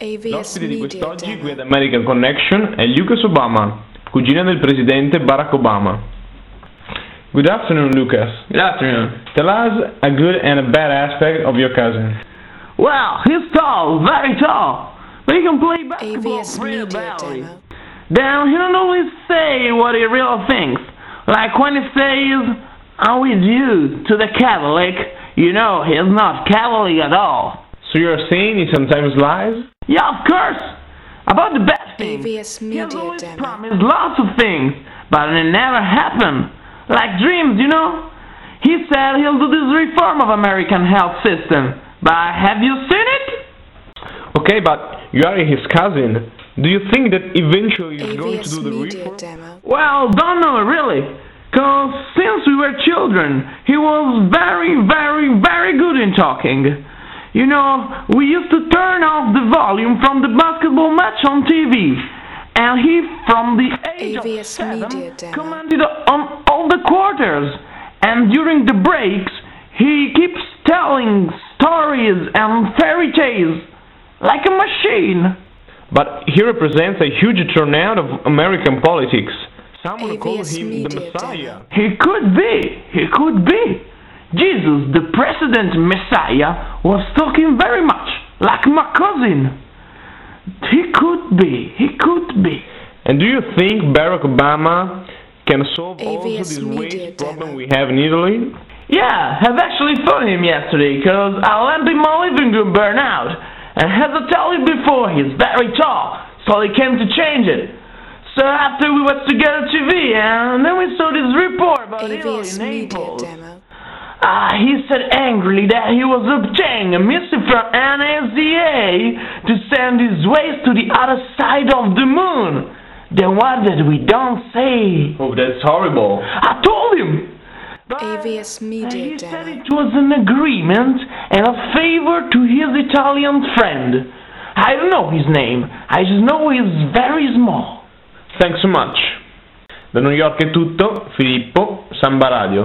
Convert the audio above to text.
L'ospite di quest'oggi qui ad American Connection è Lucas Obama, cugina del presidente Barack Obama. Good afternoon, Lucas. Good afternoon. Tell us a good and a bad aspect of your cousin. Well, he's tall, very tall, but he can play basketball AVS pretty Media badly. Demo. Then he don't always say what he really thinks. Like when he says, "I'm with you," to the Catholic, you know he's not Catholic at all. So you're saying he sometimes lies? Yeah, of course. About the bad things. AVS He has Media always Demo. promised lots of things, but it never happened. Like dreams, you know? He said he'll do this reform of American health system, but have you seen it? Okay, but you are his cousin. Do you think that eventually he's going to AVS do the Media reform? Demo. Well, don't know really. Cause since we were children, he was very good in talking. You know, we used to turn off the volume from the basketball match on TV. And he, from the age of AVS Media 7, Demo. commented on all the quarters. And during the breaks, he keeps telling stories and fairy tales. Like a machine. But he represents a huge turnout of American politics. Someone calls AVS him the Media Messiah. He could be. Jesus, the President Messiah, was talking very much like my cousin. He could be. And do you think Barack Obama can solve also AVS this Media waste Demo. problem we have in Italy? Yeah, I've actually phoned him yesterday because I let my living room burn out. And as I told you before, he's very tall, so he came to change it. So after we watched together TV, and then we saw this report about Italy AVS and Media Naples. Demo. He said angrily that he was obtaining a mission from NSA to send his waste to the other side of the moon. Then what did we don't say? Oh, that's horrible. I told him. But AVS Media he said Demo. it was an agreement and a favor to his Italian friend. I don't know his name. I just know he's very small. Thanks so much. Da New York è tutto, Filippo, Samba Radio.